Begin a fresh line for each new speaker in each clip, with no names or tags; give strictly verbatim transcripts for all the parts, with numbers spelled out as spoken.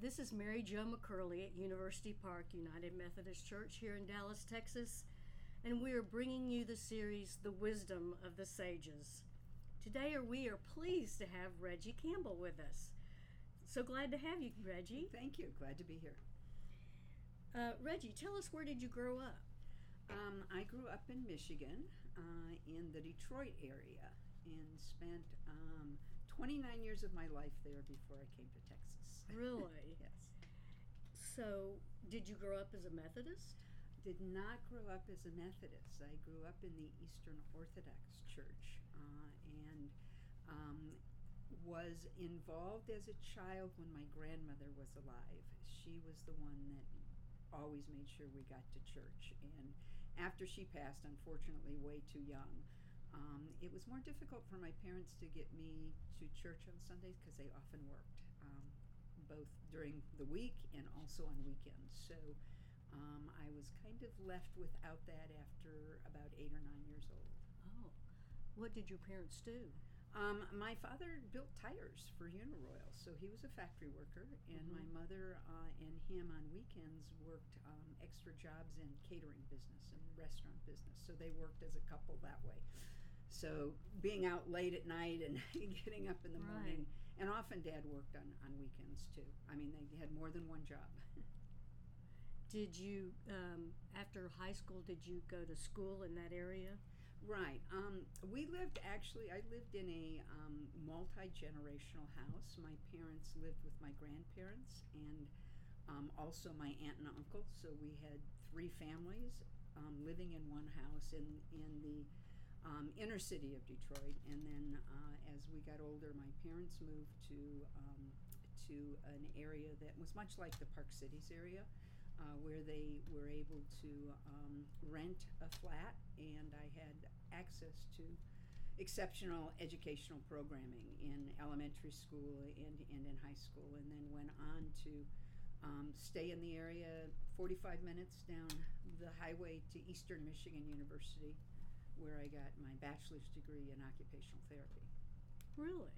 This is Mary Jo McCurley at University Park United Methodist Church here in Dallas, Texas, and we are bringing you the series, The Wisdom of the Sages. Today we are pleased to have Reggie Campbell with us. So glad to have you, Reggie.
Thank you. Glad to be here.
Uh, Reggie, tell us, where did you grow up?
Um, I grew up in Michigan, uh, in the Detroit area, and spent um, twenty-nine years of my life there before I came to Texas.
Really?
Yes.
So, did you grow up as a Methodist?
Did not grow up as a Methodist. I grew up in the Eastern Orthodox Church, uh, and um, was involved as a child when my grandmother was alive. She was the one that always made sure we got to church, and after she passed, unfortunately way too young, um, it was more difficult for my parents to get me to church on Sundays because they often worked, um, both during the week and also on weekends. So um, I was kind of left without that after about eight or nine years old.
Oh, what did your parents do?
Um, my father built tires for Uniroyal, so he was a factory worker, and mm-hmm. my mother uh, and him on weekends worked um, extra jobs in catering business and restaurant business, so they worked as a couple that way. So being out late at night and getting up in the
right.
morning, and often Dad worked on, on weekends too. I mean, they had more than one job.
Did you, um, after high school, did you go to school in that area?
Right. Um, we lived, actually, I lived in a um, multi-generational house. My parents lived with my grandparents and um, also my aunt and uncle. So we had three families um, living in one house in, in the um, inner city of Detroit. And then uh, as we got older, my parents moved to, um, to an area that was much like the Park Cities area. Uh, where they were able to um, rent a flat, and I had access to exceptional educational programming in elementary school and, and in high school, and then went on to um, stay in the area forty-five minutes down the highway to Eastern Michigan University, where I got my bachelor's degree in occupational therapy.
Really?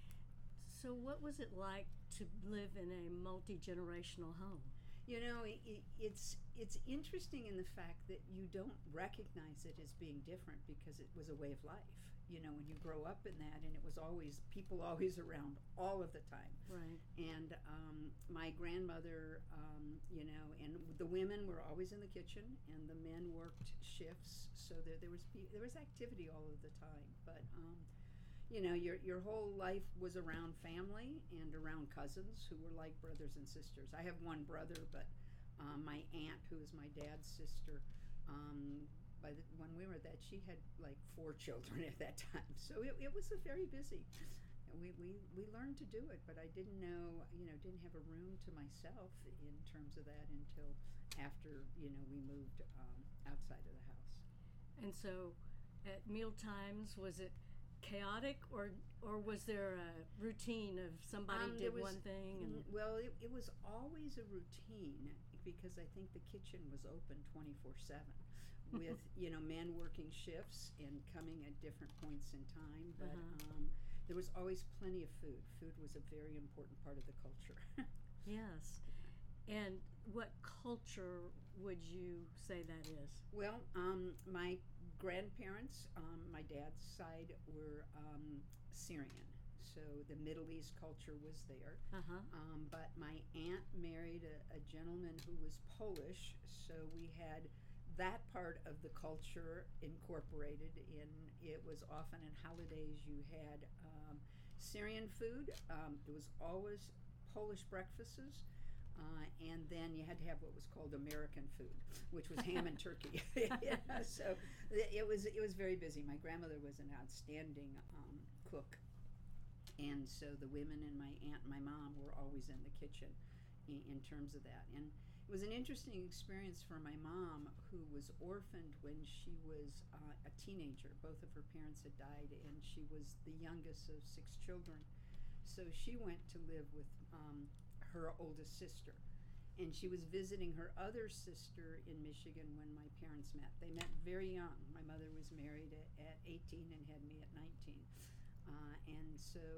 So what was it like to live in a multi-generational home?
You know, it, it's it's interesting in the fact that you don't recognize it as being different because it was a way of life. You know, when you grow up in that, and it was always, people always around all of the time.
Right.
And um, my grandmother, um, you know, and the women were always in the kitchen, and the men worked shifts, so there, there was there was activity all of the time. But um, you know, your your whole life was around family and around cousins who were like brothers and sisters. I have one brother, but um, my aunt, who is my dad's sister, um, by the, when we were that, she had like four children at that time. So it, it was a very busy. We, we we learned to do it, but I didn't know, you know, didn't have a room to myself in terms of that until after, you know, we moved um, outside of the house.
And so at meal times, was it chaotic, or or was there a routine of somebody
um,
did
was,
one thing? And
well, it, it was always a routine because I think the kitchen was open twenty-four seven with, you know, men working shifts and coming at different points in time. But
uh-huh.
um, there was always plenty of food. Food was a very important part of the culture.
Yes. And what culture would you say that is?
Well, um, my grandparents, um, my dad's side, were um, Syrian. So the Middle East culture was there.
Uh-huh.
Um, but my aunt married a, a gentleman who was Polish, so we had that part of the culture incorporated in. It was often in holidays you had um, Syrian food. Um, it was always Polish breakfasts. Uh, and then you had to have what was called American food, which was ham and turkey. Yeah, so it was it was very busy. My grandmother was an outstanding um, cook, and so the women and my aunt and my mom were always in the kitchen in, in terms of that. And it was an interesting experience for my mom, who was orphaned when she was uh, a teenager. Both of her parents had died, and she was the youngest of six children. So she went to live with um, her oldest sister, and she was visiting her other sister in Michigan when my parents met. They met very young. My mother was married at, at eighteen and had me at nineteen. Uh, and so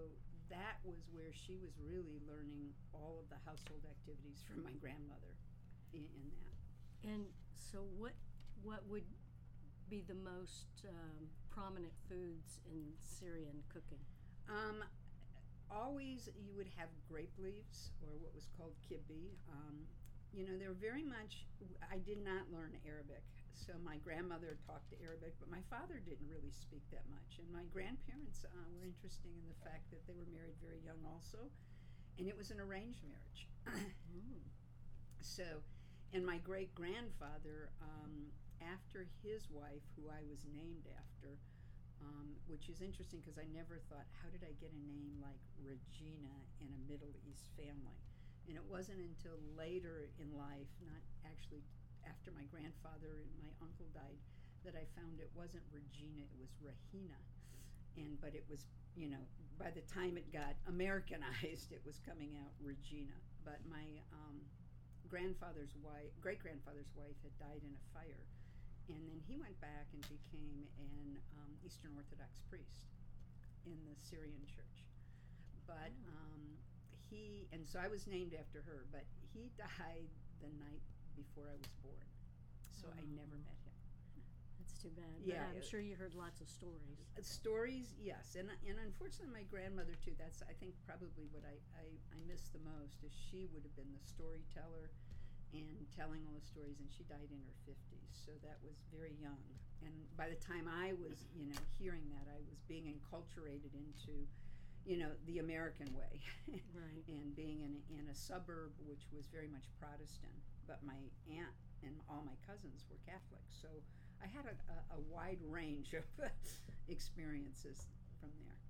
that was where she was really learning all of the household activities from my grandmother in, in that.
And so, what what would be the most um, prominent foods in Syrian cooking?
Um, always you would have grape leaves, or what was called kibbe. Um, you know, they're very much, I did not learn Arabic, so my grandmother talked Arabic, but my father didn't really speak that much. And my grandparents uh, were interesting in the fact that they were married very young also, and it was an arranged marriage.
Mm.
So, and my great grandfather, um, after his wife, who I was named after, um, which is interesting because I never thought, how did I get a name like Regina in a Middle East family? And it wasn't until later in life, not actually after my grandfather and my uncle died, that I found it wasn't Regina, it was Rahina. And but it was, you know, by the time it got Americanized, it was coming out Regina. But my um, grandfather's wife, great grandfather's wife, had died in a fire, and then he went back and became an um, Eastern Orthodox priest in the Syrian church. But um, he, and so I was named after her, but he died the night before I was born, so
Oh.
I never met him.
That's too bad.
Yeah,
But I'm
it-
sure you heard lots of stories.
Uh, Stories, yes, and and unfortunately, my grandmother too. That's I think probably what I, I I miss the most is she would have been the storyteller, and telling all the stories. And she died in her fifties, so that was very young. And by the time I was, you know, hearing that, I was being enculturated into, you know, the American way,
Right.
and being in in a suburb which was very much Protestant. But my aunt and all my cousins were Catholic, so I had a, a, a wide range of experiences from there.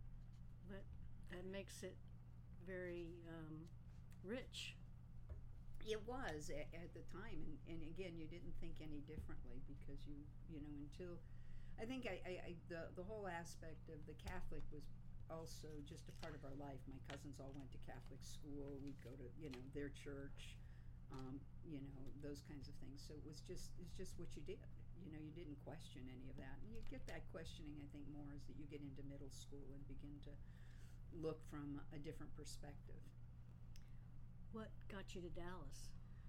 But that makes it very um, rich.
It was at, at the time, and, and again, you didn't think any differently because you, you know, until I think I, I, I the the whole aspect of the Catholic was also just a part of our life. My cousins all went to Catholic school. We'd go to, you know, their church, um, you know, those kinds of things. So it was just it's just what you did. You know, you didn't question any of that. And you get that questioning, I think, more as that you get into middle school and begin to look from a different perspective.
What got you to Dallas?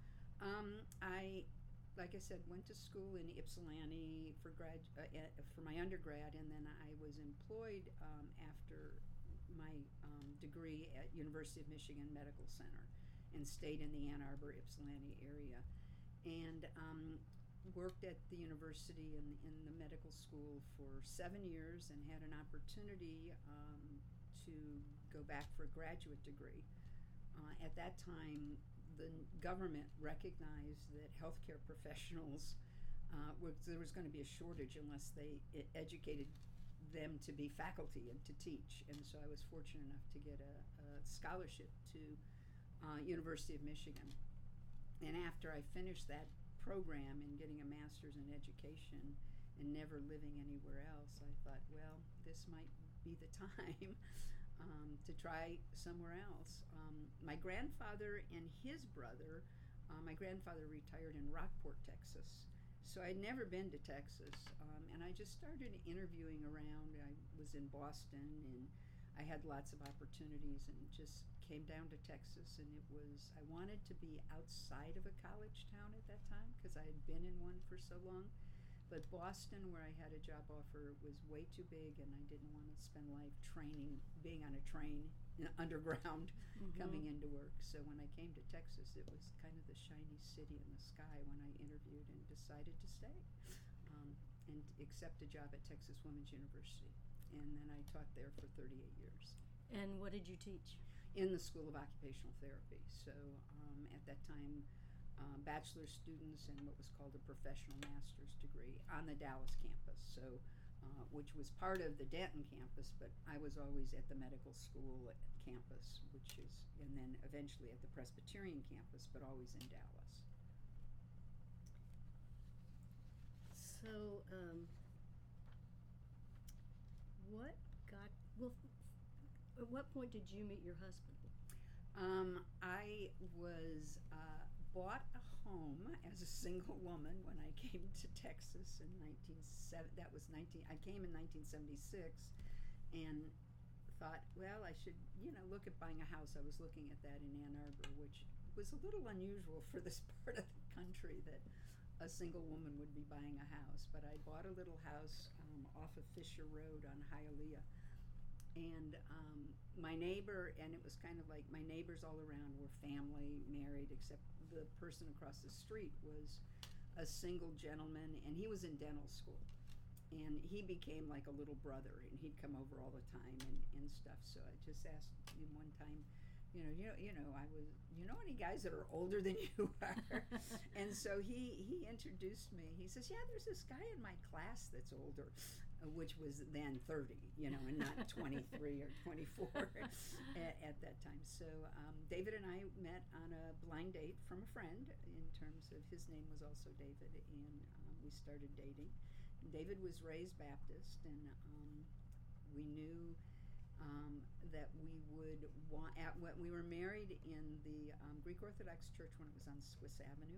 Um, I, like I said, went to school in Ypsilanti for grad uh, uh, for my undergrad, and then I was employed um, after my um, degree at University of Michigan Medical Center, and stayed in the Ann Arbor Ypsilanti area, and um, worked at the university in in the medical school for seven years, and had an opportunity um, to go back for a graduate degree. Uh, at that time, the government recognized that healthcare professionals, uh, were, there was going to be a shortage unless they e- educated them to be faculty and to teach. And so I was fortunate enough to get a, a scholarship to uh, University of Michigan. And after I finished that program and getting a master's in education and never living anywhere else, I thought, well, this might be the time Um, to try somewhere else. Um, my grandfather and his brother, uh, my grandfather retired in Rockport, Texas. So I'd never been to Texas, um, and I just started interviewing around. I was in Boston, and I had lots of opportunities, and just came down to Texas. And it was, I wanted to be outside of a college town at that time because I had been in one for so long. But Boston, where I had a job offer, was way too big, and I didn't want to spend life training, being on a train, you know, underground,
Mhm.
coming into work. So when I came to Texas, it was kind of the shiny city in the sky when I interviewed and decided to stay um, and accept a job at Texas Women's University. And then I taught there for thirty-eight years
And what did you teach?
in the School of Occupational Therapy. So um, at that time, um, bachelor students and what was called a professional master's degree on the Dallas campus, so uh, which was part of the Denton campus, but I was always at the medical school at campus, which is, and then eventually at the Presbyterian campus, but always in Dallas.
So, um, what got, well, f- at what point did you meet your husband?
Um, I was uh, bought a home as a single woman when I came to Texas in nineteen seven. That was nineteen. I came in nineteen seventy-six, and thought, well, I should, you know, look at buying a house. I was looking at that in Ann Arbor, which was a little unusual for this part of the country that a single woman would be buying a house. But I bought a little house um, off of Fisher Road on Hialeah. And um, my neighbor, and it was kind of like my neighbors all around were family, married, except the person across the street was a single gentleman, and he was in dental school. And he became like a little brother, and he'd come over all the time and, and stuff. So I just asked him one time, you know, you know, you know, I was, you know, any guys that are older than you are? And so he he introduced me. He says, yeah, there's this guy in my class that's older, uh, which was then thirty, you know, and not twenty-three or twenty-four at, at that time. So um, David and I met on a blind date from a friend. In terms of his name was also David, and um, we started dating. David was raised Baptist, and um, we knew um, that we would want. At, when we were married in the um, Greek Orthodox Church when it was on Swiss Avenue,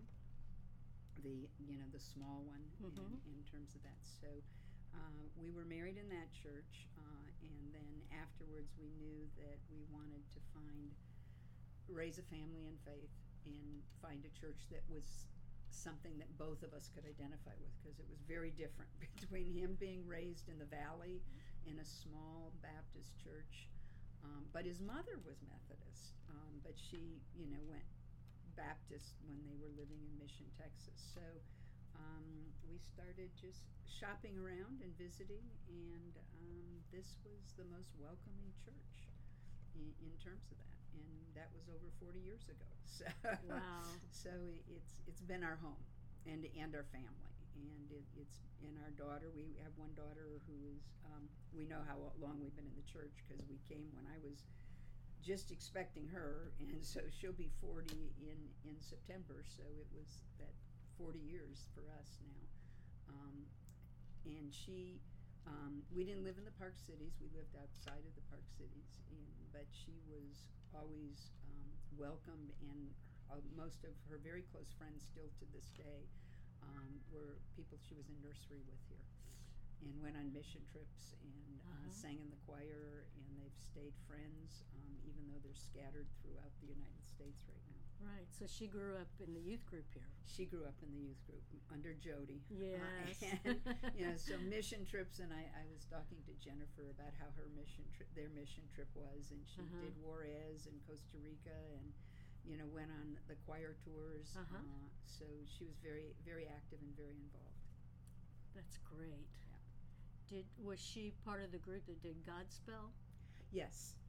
the you know the small one
mm-hmm.
in, in terms of that. So uh, we were married in that church, uh, and then afterwards we knew that we wanted to find raise a family in faith and find a church that was something that both of us could identify with, because it was very different between him being raised in the valley in a small Baptist church, um, but his mother was Methodist, um, but she, you know, went Baptist when they were living in Mission, Texas. So um, we started just shopping around and visiting, and um, this was the most welcoming church in, in terms of that. And that was over forty years ago. So,
wow.
So it's it's been our home and and our family, and it, it's in our daughter. We have one daughter who is um, we know how long we've been in the church, because we came when I was just expecting her, and so she'll be forty in in September. So it was that forty years for us now, um, and she. Um, we didn't live in the Park Cities. We lived outside of the Park Cities, and, but she was always um, welcomed, and uh, most of her very close friends still to this day um, were people she was in nursery with here, and went on mission trips, and uh,
uh-huh.
sang in the choir, and they've stayed friends, um, even though they're scattered throughout the United States right now.
Right, so she grew up in the youth group here.
She grew up in the youth group under Jody.
Yes.
Uh, and, you know, so mission trips, and I, I was talking to Jennifer about how her mission trip, their mission trip was, and she
uh-huh.
did Juarez and Costa Rica, and, you know, went on the choir tours.
Uh-huh.
Uh, so she was very, very active and very involved.
That's great.
Yeah.
Did was she part of the group that did Godspell?
Yes.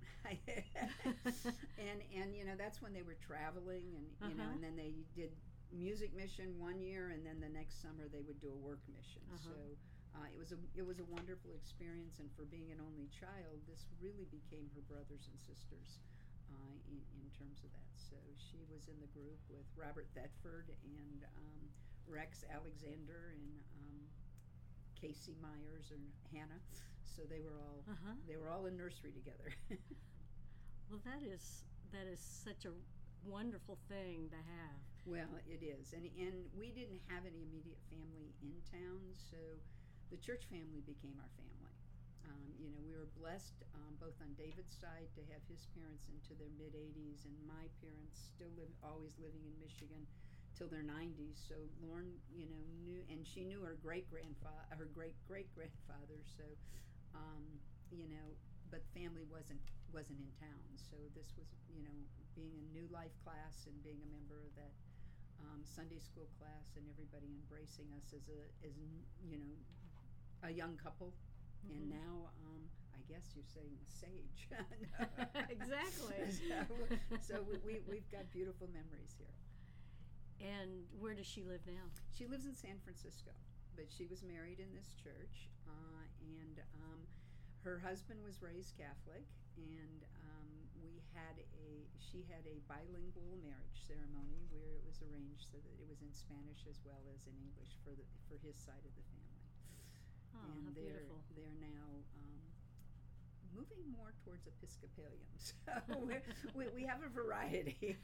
and and you know, that's when they were traveling, and you uh-huh. know, and then they did music mission one year, and then the next summer they would do a work mission.
Uh-huh.
So uh, it was a it was a wonderful experience, and for being an only child, this really became her brothers and sisters uh, in, in terms of that. So she was in the group with Robert Thetford and um, Rex Alexander and um, Casey Myers and Hannah. So they were all
uh-huh.
they were all in nursery together.
Well, that is that is such a wonderful thing to have.
Well, it is, and and we didn't have any immediate family in town, so the church family became our family. Um, you know, we were blessed um, both on David's side to have his parents into their mid eighties, and my parents still live, always living in Michigan till their nineties. So Lauren, you know, knew, and she knew her great grandfather, her great great grandfather. So, um, you know, but family wasn't wasn't in town. So this was, you know, being a new life class and being a member of that um, Sunday school class, and everybody embracing us as a as you know a young couple. Mm-hmm. And now, um, I guess you're saying sage.
Exactly.
So, so we, we we've got beautiful memories here.
And where does she live now?
She lives in San Francisco, but she was married in this church, uh, and um, her husband was raised Catholic, and um, we had a she had a bilingual marriage ceremony where it was arranged so that it was in Spanish as well as in English for the for his side of the family.
Oh,
and
how
they're
beautiful.
they're now um, moving more towards Episcopalian, so we're, we we have a variety.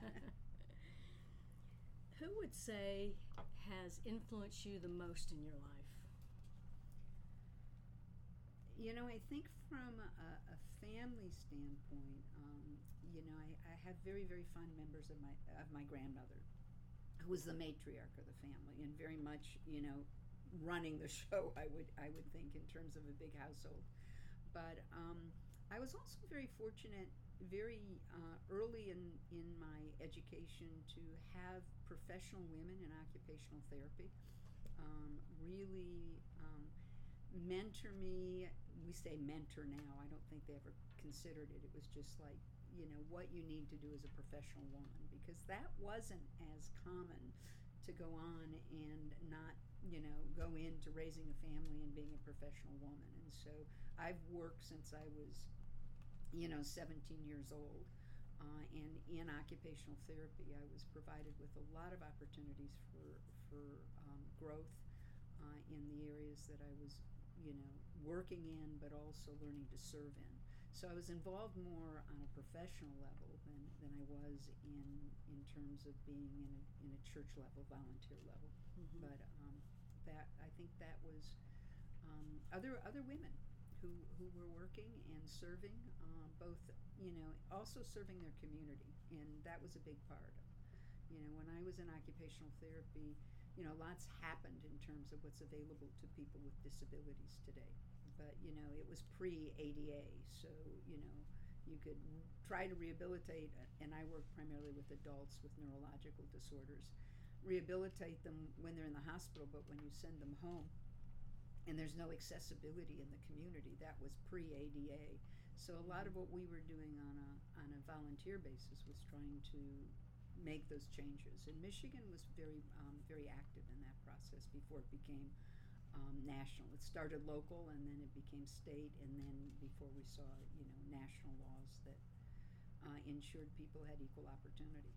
Who would say has influenced you the most in your life?
You know, I think from a, a family standpoint, um, you know, I, I have very, very fond members of my of my grandmother, who was the matriarch of the family, and very much, you know, running the show. I would I would think in terms of a big household. But um, I was also very fortunate, very uh, early in in my education, to have professional women in occupational therapy um, really um, mentor me. We say mentor now. I don't think they ever considered it. It was just like, you know, what you need to do as a professional woman, because that wasn't as common to go on and not, you know, go into raising a family and being a professional woman. And so I've worked since I was, you know, seventeen years old. Uh, and in occupational therapy, I was provided with a lot of opportunities for, for um, growth uh, in the areas that I was, you know, working in, but also learning to serve in. So I was involved more on a professional level than, than I was in in terms of being in a, in a church level, volunteer level. Mm-hmm. But um, that I think that was um, other other women who, who were working and serving, uh, both, you know, also serving their community, and that was a big part. You know, when I was in occupational therapy, you know, lots happened in terms of what's available to people with disabilities today. But, you know, it was pre-A D A, so, you know, you could try to rehabilitate, and I work primarily with adults with neurological disorders, rehabilitate them when they're in the hospital, but when you send them home and there's no accessibility in the community, that was pre-A D A. So a lot of what we were doing on a on a volunteer basis was trying to make those changes. And Michigan was very um, very active in that process before it became um, national. It started local, and then it became state, and then before we saw, you know, national laws that uh, ensured people had equal opportunity.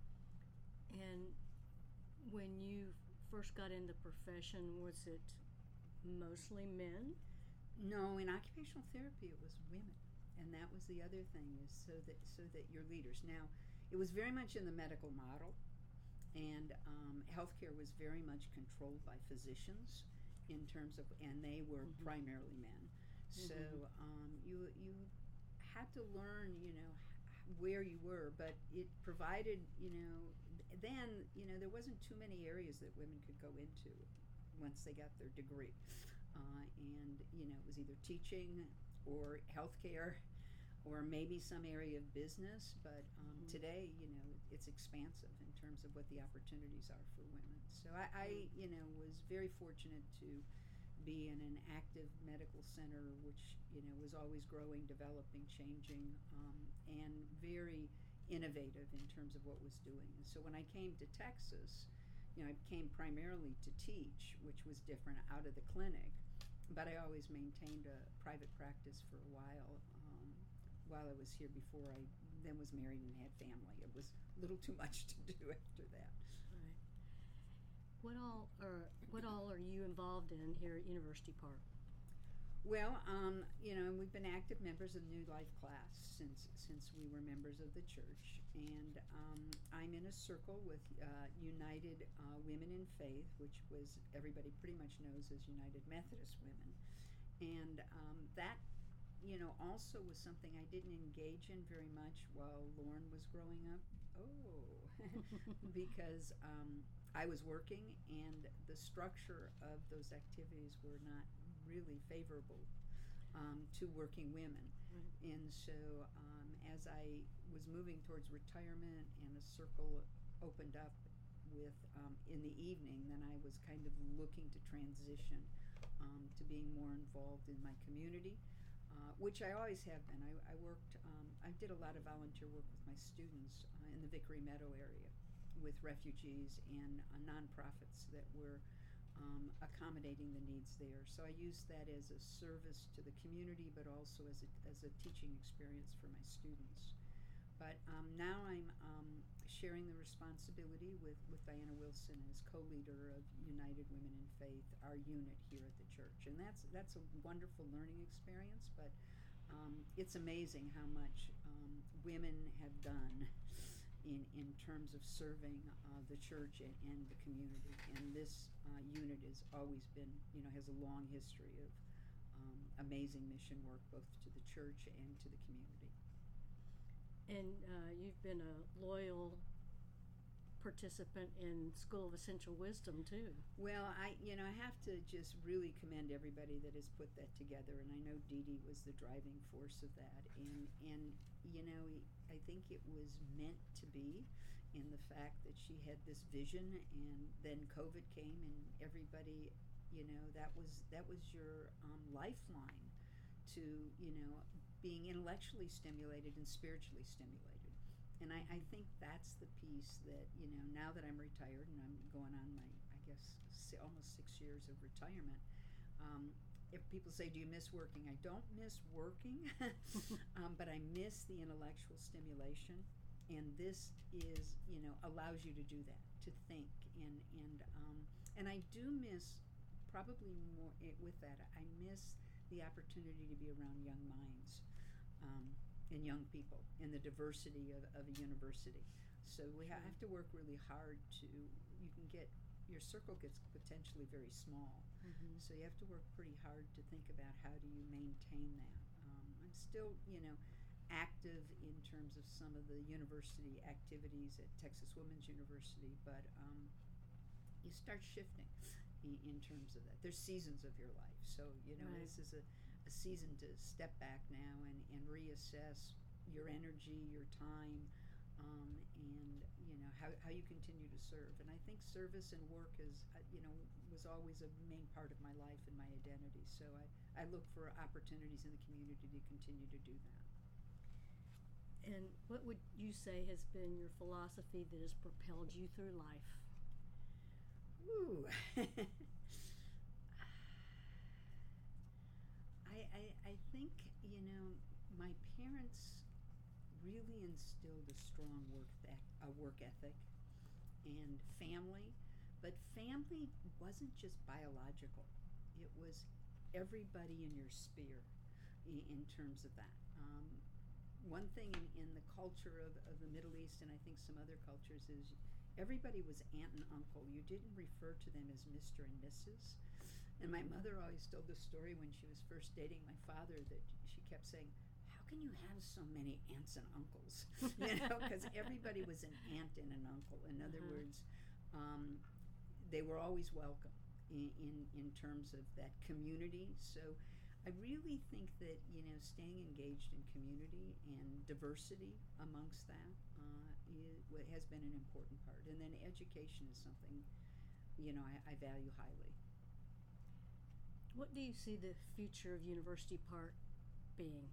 And when you first got in the profession, was it mostly men?
No, in occupational therapy it was women, and that was the other thing, is so that so that your leaders. Now, it was very much in the medical model, and um, healthcare was very much controlled by physicians in terms of, and they were mm-hmm. primarily men. Mm-hmm. So um, you you had to learn, you know, where you were, but it provided, you know, then, you know, there wasn't too many areas that women could go into once they got their degree. Uh, and, you know, it was either teaching or healthcare or maybe some area of business. But um, mm-hmm. today, you know, it's expansive in terms of what the opportunities are for women. So I, I, you know, was very fortunate to be in an active medical center, which, you know, was always growing, developing, changing, um, and very innovative in terms of what was doing. And so when I came to Texas, you know, I came primarily to teach, which was different, out of the clinic, but I always maintained a private practice for a while um, while I was here before I then was married and had family. It was a little too much to do after that.
Right. What all are what all are you involved in here at University Park?
Well, um, you know, we've been active members of the New Life class since since we were members of the church, and um, I'm in a circle with uh, United uh, Women in Faith, which was, everybody pretty much knows as United Methodist Women, and um, that, you know, also was something I didn't engage in very much while Lauren was growing up. Oh, because um, I was working, and the structure of those activities were not really favorable um, to working women. Right. And so um, as I was moving towards retirement and a circle opened up with um, in the evening, then I was kind of looking to transition um, to being more involved in my community, uh, which I always have been. I, I worked, um, I did a lot of volunteer work with my students uh, in the Vickery Meadow area with refugees and uh, nonprofits that were Um, accommodating the needs there. So I used that as a service to the community, but also as a, as a teaching experience for my students. But um, now I'm um, sharing the responsibility with, with Diana Wilson as co-leader of United Women in Faith, our unit here at the church. And that's that's a wonderful learning experience, but um, it's amazing how much um, women have done in, in terms of serving uh, the church and, and the community. And this uh, unit has always been, you know, has a long history of um, amazing mission work both to the church and to the community.
And uh, you've been a loyal participant in School of Essential Wisdom too.
Well, I you know I have to just really commend everybody that has put that together, and I know Dee Dee was the driving force of that. And and you know I think it was meant to be, in the fact that she had this vision, and then COVID came, and everybody, you know, that was that was your um, lifeline to you know being intellectually stimulated and spiritually stimulated. And I, I think that's the piece that, you know, now that I'm retired and I'm going on my, I guess, si- almost six years of retirement, um, if people say, do you miss working? I don't miss working, um, but I miss the intellectual stimulation. And this is, you know, allows you to do that, to think. And, and, um, and I do miss, probably more it, with that, I miss the opportunity to be around young minds. Um, and young people, and the diversity of, of a university. So we ha- have to work really hard to, you can get, your circle gets potentially very small.
Mm-hmm.
So you have to work pretty hard to think about how do you maintain that. Um, I'm still, you know, active in terms of some of the university activities at Texas Women's University, but um, you start shifting in, in terms of that. There's seasons of your life. So, you know,
right.
this is a a season to step back now and, and reassess your energy, your time, um, and you know how, how you continue to serve. And I think service and work is uh, you know was always a main part of my life and my identity. So I, I look for opportunities in the community to continue to do that.
And what would you say has been your philosophy that has propelled you through life?
Ooh. I, I, I think, you know, my parents really instilled a strong work eth- a work ethic and family, but family wasn't just biological. It was everybody in your sphere in, in terms of that. Um, one thing in, in the culture of, of the Middle East, and I think some other cultures, is everybody was aunt and uncle. You didn't refer to them as Mister and Missus And my mother always told the story when she was first dating my father that she kept saying, how can you have so many aunts and uncles? You know, because everybody was an aunt and an uncle. In other
Uh-huh.
words, um, they were always welcome in, in, in terms of that community. So I really think that, you know, staying engaged in community and diversity amongst that uh, is, has been an important part. And then education is something, you know, I, I value highly.
What do you see the future of University Park being?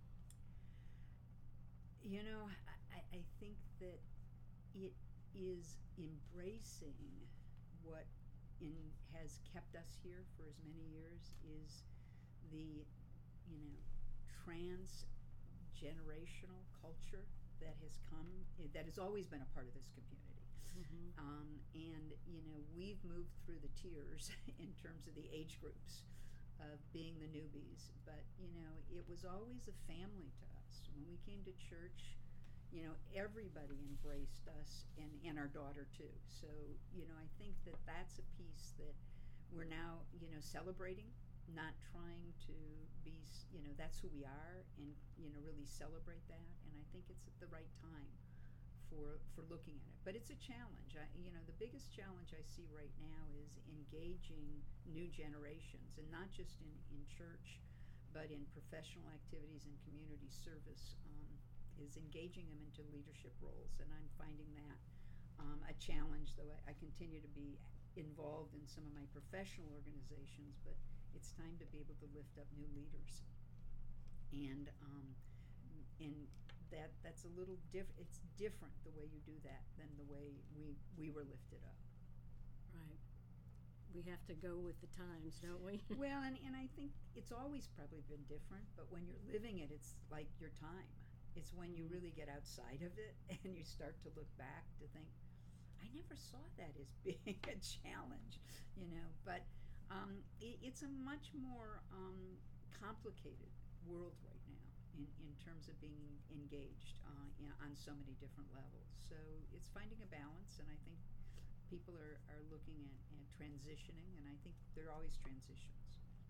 You know, I, I think that it is embracing what in has kept us here for as many years is the, you know, trans-generational culture that has come, that has always been a part of this community.
Mm-hmm.
Um, and, you know, we've moved through the tiers in terms of the age groups of being the newbies. But, you know, it was always a family to us. When we came to church, you know, everybody embraced us, and, and our daughter too. So, you know, I think that that's a piece that we're now, you know, celebrating, not trying to be, you know, that's who we are, and, you know, really celebrate that. And I think it's at the right time for for looking at it. But it's a challenge. I, you know, the biggest challenge I see right now is engaging new generations, and not just in, in church, but in professional activities and community service, um, is engaging them into leadership roles. And I'm finding that um, a challenge, though I, I continue to be involved in some of my professional organizations, but it's time to be able to lift up new leaders. And um, and that that's a little diff it's different the way you do that than the way we we were lifted up.
Right. We have to go with the times, don't we?
Well, and, and I think it's always probably been different, but when you're living it, it's like your time. It's when you really get outside of it and you start to look back to think, I never saw that as being a challenge, you know. But um, it, it's a much more um, complicated world right now in, in terms of being engaged uh, in, on so many different levels. So it's finding a balance, and I think people are, are looking at, at transitioning, and I think there are always transitions.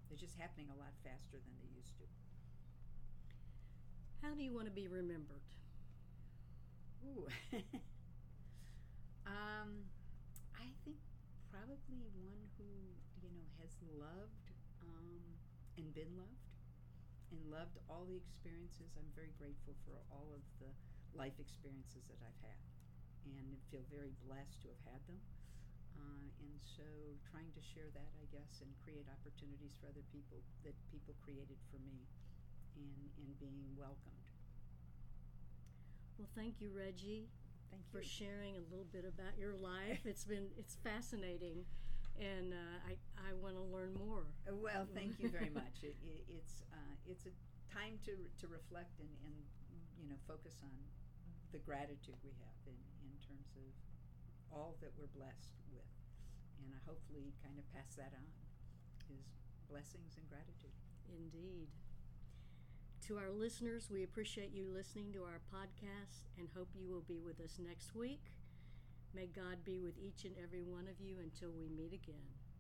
They're just happening a lot faster than they used to.
How do you want to be remembered?
Ooh. um, I think probably one who, you know, has loved um, and been loved and loved all the experiences. I'm very grateful for all of the life experiences that I've had and feel very blessed to have had them. Uh, and so trying to share that, I guess, and create opportunities for other people that people created for me and, and being welcomed.
Well, thank you, Reggie,
Thank you.
for sharing a little bit about your life. It's been it's fascinating, and uh, I I want to learn more.
Uh, Well, thank you very much. It, it, it's uh, it's a time to to reflect and, and you know focus on the gratitude we have in, in terms of all that we're blessed with, and I hopefully kind of pass that on is blessings and gratitude.
Indeed. To our listeners, we appreciate you listening to our podcast and hope you will be with us next week. May God be with each and every one of you until we meet again.